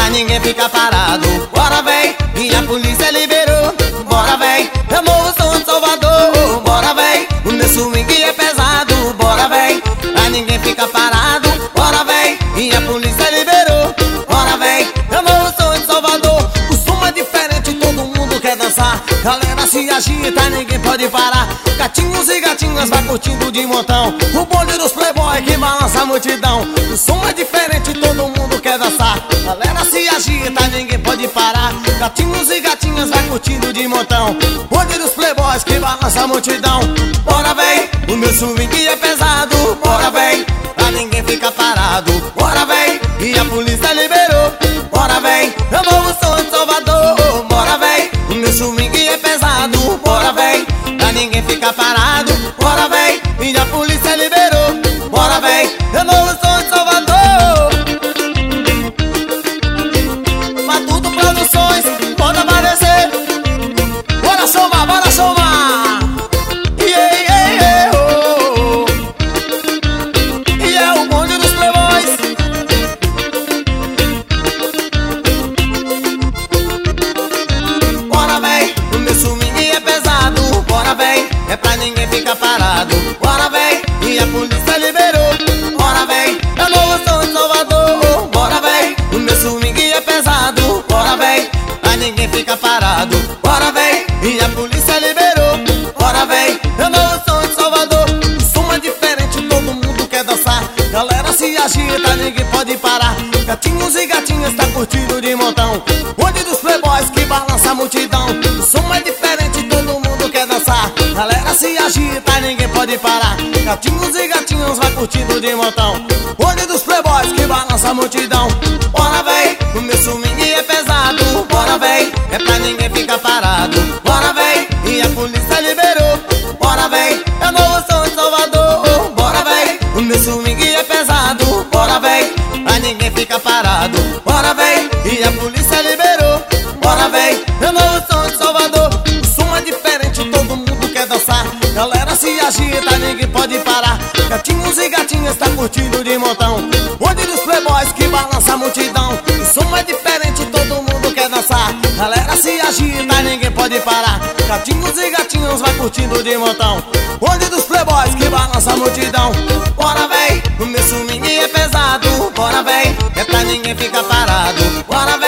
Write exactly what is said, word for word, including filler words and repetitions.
pra ninguém ficar parado. Bora vem, e a polícia liberou. Bora vem, eu morro som de Salvador. Bora vem, o meu swing é pesado. Bora vem, pra ninguém ficar parado. Bora vem, e a polícia liberou. Bora vem, eu morro som de Salvador. O som é diferente, todo mundo quer dançar. Galera se agita, ninguém pode parar. Gatinhos e gatinhas vai curtindo de montão. O bonde dos playboy que balança a multidão. O som é diferente, todo mundo quer dançar. Galera se agita, ninguém pode parar. Gatinhos e gatinhas vai curtindo de montão. Bonde dos playboys que balança a multidão. Bora vem, o meu swing é pesado. Bora vem, pra ninguém ficar parado. Bora vem, e a polícia liberou. Bora vem, eu morro som de Salvador. Bora vem, o meu swing é pesado. Bora vem, pra ninguém ficar parado. Bora vem, e a polícia liberou. Bora vem, eu morro som de Salvador. Matuto Produções, pode aparecer. Bora somar, bora somar. Yeah, yeah, yeah, oh, oh. E é o bonde dos playboys. Bora vem, o meu swing é pesado. Bora vem, é pra ninguém ficar parado. Bora vem, e a polícia liberou. Bora vem, eu morro som de Salvador. Bora vem, o meu swing é pesado. Bora vem, pra ninguém ficar parado. Bora vem, e a polícia liberou. Bora vem, eu morro som de Salvador. O som é diferente, todo mundo quer dançar. Galera se agita, ninguém pode parar. Gatinhos e gatinhas tá curtindo de montão. Bonde dos playboys que balança a multidão. O som é diferente, todo mundo quer dançar. Galera se agita, ninguém pode parar. Gatinhos e gatinhas vai curtindo de montão. Bonde dos playboys que balança a multidão. Bora vem, o meu swing é pesado. Bora vem, é pra ninguém ficar parado. Bora vem, e a polícia liberou. Bora vem, eu morro som de Salvador. Bora vem, o meu swing é pesado. Bora vem, pra ninguém ficar parado. Bora vem, e a polícia liberou. Bora vem, eu morro som de Salvador. O som é diferente, todo mundo quer dançar. Galera se agita, ninguém pode parar. Gatinhos e gatinhas tá curtindo de montão. Bonde dos playboys que balança a multidão. O som é diferente, todo mundo quer dançar. Galera se agita, ninguém pode parar. Gatinhos e gatinhas vai curtindo de montão. Bonde dos playboys que balança a multidão. Bora vem, o meu swing é pesado. Bora vem, é pra ninguém ficar parado. Bora vem.